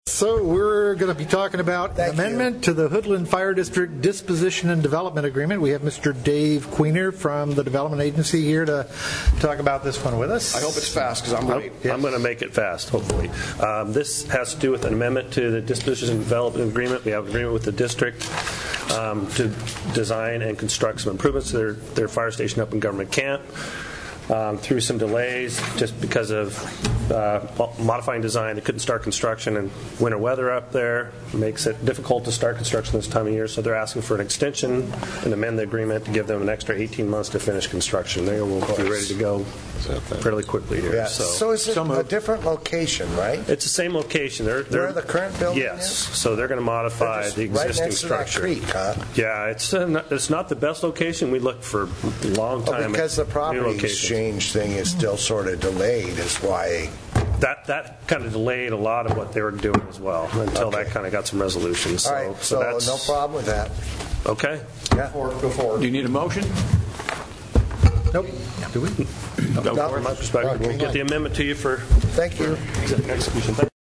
So we're going to be talking about an amendment to the Hoodland Fire District Disposition and Development Agreement. We have Mr. Dave Queener from the Development Agency here to talk about this one with us. I hope it's fast because I'm late. I'm going to make it fast, hopefully. This has to do with an amendment to the Disposition and Development Agreement. We have an agreement with the district to design and construct some improvements to their fire station up in Government Camp. Through some delays, just because of modifying design, they couldn't start construction, and winter weather up there makes it difficult to start construction this time of year. So they're asking for an extension and amend the agreement to give them an extra 18 months to finish construction. They will be ready to go fairly quickly here. Yeah. So is it a different location, right? It's the same location. They're where the current building yes. is? So they're going to modify the existing right next structure. To that creek, huh? Yeah, it's not the best location. We looked for a long time. Because the property exchange thing is still sort of delayed is why. That kind of delayed a lot of what they were doing as well until that kind of got some resolution. So, all right, so that's, no problem with that. Okay. Yeah. Go forward. Do you need a motion? Nope. Do we? From my perspective, we'll get the amendment to you for Thank you. execution.